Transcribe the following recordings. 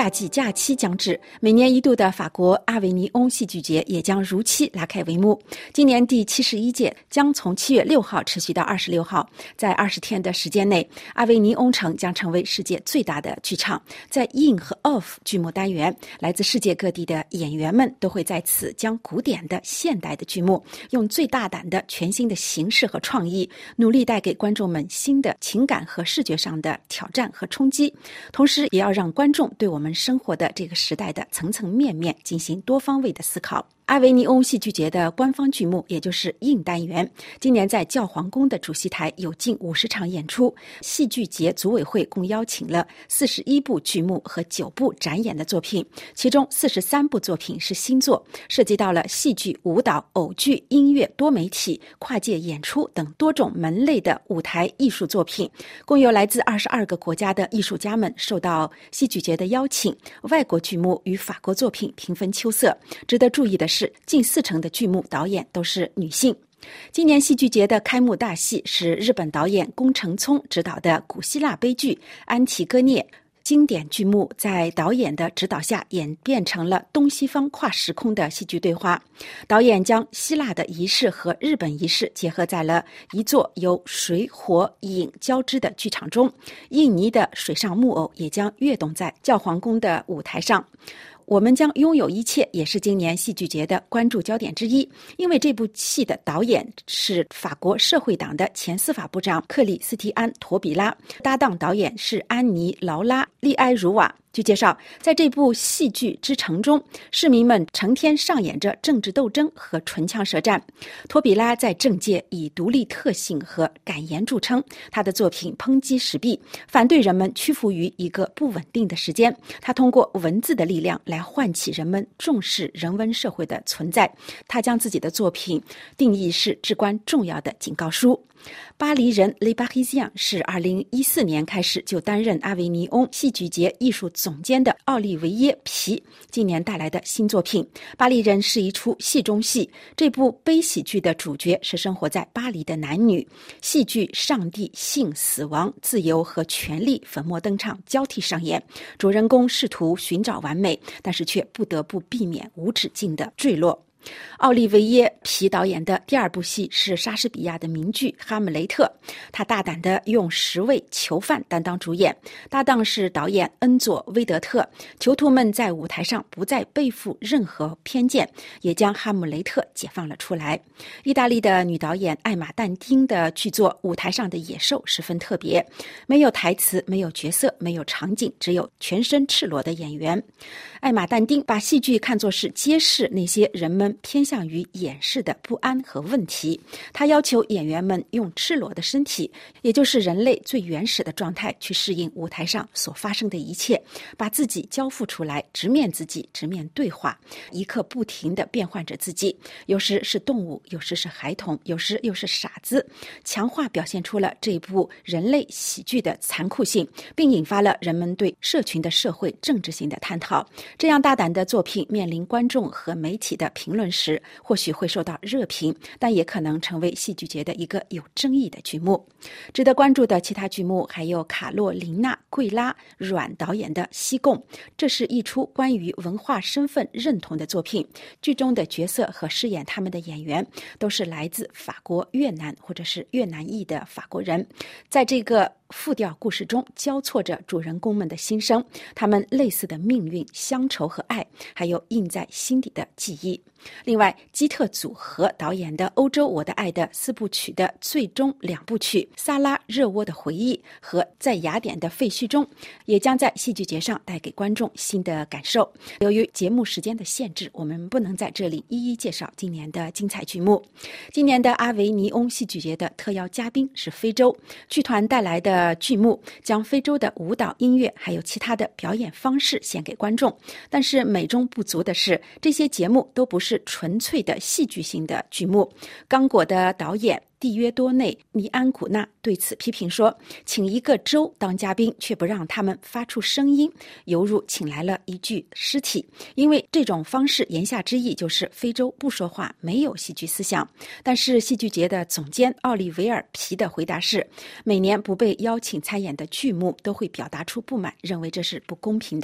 夏季假期将至，每年一度的法国阿维尼翁戏剧节也将如期拉开帷幕。今年第71届将从7月6号持续到26号，在20天的时间内，阿维尼翁城将成为世界最大的剧场。在 In 和 Off 剧目单元，来自世界各地的演员们都会在此将古典的、现代的剧目用最大胆的全新的形式和创意，努力带给观众们新的情感和视觉上的挑战和冲击，同时也要让观众对我们生活的这个时代的层层面面进行多方位的思考。阿维尼翁戏剧节的官方剧目，也就是印单元，今年在教皇宫的主席台有近50场演出。戏剧节组委会共邀请了41部剧目和9部展演的作品，其中43部作品是新作，涉及到了戏剧、舞蹈、偶剧、音乐、多媒体、跨界演出等多种门类的舞台艺术作品。共有来自22个国家的艺术家们受到戏剧节的邀请，外国剧目与法国作品平分秋色。值得注意的是，近40%的剧目导演都是女性。今年戏剧节的开幕大戏是日本导演宫城聪执导的古希腊悲剧《安提戈涅》。经典剧目在导演的指导下演变成了东西方跨时空的戏剧对话。导演将希腊的仪式和日本仪式结合在了一座由水、火、影交织的剧场中。印尼的水上木偶也将跃动在教皇宫的舞台上。我们将拥有一切也是今年戏剧节的关注焦点之一，因为这部戏的导演是法国社会党的前司法部长克里斯蒂安·托比拉，搭档导演是安妮·劳拉·利埃茹瓦。据介绍，在这部戏剧之城中，市民们成天上演着政治斗争和唇枪舌战。托比拉在政界以独立特性和敢言著称，他的作品抨击时弊，反对人们屈服于一个不稳定的时间。他通过文字的力量来唤起人们重视人文社会的存在。他将自己的作品定义是至关重要的警告书。巴黎人 Le Parisien 是2014年开始就担任阿维尼翁戏剧节艺术总监的奥利维耶·皮今年带来的新作品。巴黎人是一出戏中戏，这部悲喜剧的主角是生活在巴黎的男女。戏剧上帝、性、死亡、自由和权力粉墨登场，交替上演。主人公试图寻找完美，但是却不得不避免无止境的坠落。奥利维耶·皮导演的第2部戏是莎士比亚的名剧《哈姆雷特》，他大胆地用10位囚犯担当主演，搭档是导演恩佐·威德特。囚徒们在舞台上不再背负任何偏见，也将哈姆雷特解放了出来。意大利的女导演艾玛·但丁的剧作《舞台上的野兽》十分特别，没有台词，没有角色，没有场景，只有全身赤裸的演员。艾玛·但丁把戏剧看作是揭示那些人们偏向于掩饰的不安和问题。他要求演员们用赤裸的身体，也就是人类最原始的状态，去适应舞台上所发生的一切，把自己交付出来，直面自己，直面对话，一刻不停地变换着自己，有时是动物，有时是孩童，有时又是傻子，强化表现出了这部人类喜剧的残酷性，并引发了人们对社群的社会政治性的探讨。这样大胆的作品面临观众和媒体的评论时，或许会受到热评，但也可能成为戏剧节的一个有争议的剧目。值得关注的其他剧目还有卡洛琳娜·桂拉阮导演的《西贡》，这是一出关于文化身份认同的作品。剧中的角色和饰演他们的演员都是来自法国、越南或者是越南裔的法国人。在这个复调故事中交错着主人公们的心声，他们类似的命运、乡愁和爱，还有印在心底的记忆。另外，基特组合导演的《欧洲我的爱》的4部曲的最终2部曲《萨拉热窝的回忆》和《在雅典的废墟中》也将在戏剧节上带给观众新的感受。由于节目时间的限制，我们不能在这里一一介绍今年的精彩剧目。今年的阿维尼翁戏剧节的特邀嘉宾是非洲剧团带来的剧目，将非洲的舞蹈、音乐还有其他的表演方式献给观众。但是美中不足的是，这些节目都不是纯粹的戏剧性的剧目。刚果的导演蒂约多内·尼安古纳对此批评说，请一个州当嘉宾却不让他们发出声音，犹如请来了一具尸体。因为这种方式言下之意就是非洲不说话，没有戏剧思想。但是戏剧节的总监奥利维尔·皮的回答是，每年不被邀请参演的剧目都会表达出不满，认为这是不公平的。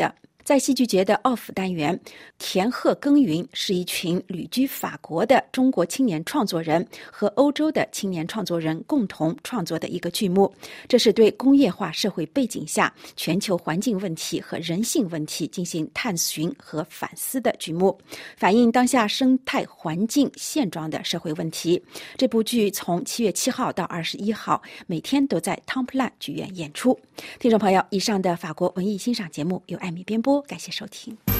在戏剧节的奥府单元，田鹤耕耘是一群旅居法国的中国青年创作人和欧洲的青年创作人共同创作的一个剧目。这是对工业化社会背景下全球环境问题和人性问题进行探寻和反思的剧目，反映当下生态环境现状的社会问题。这部剧从7月7号到21号，每天都在汤普兰剧院演出。听众朋友，以上的法国文艺欣赏节目由艾米编播，感谢收听。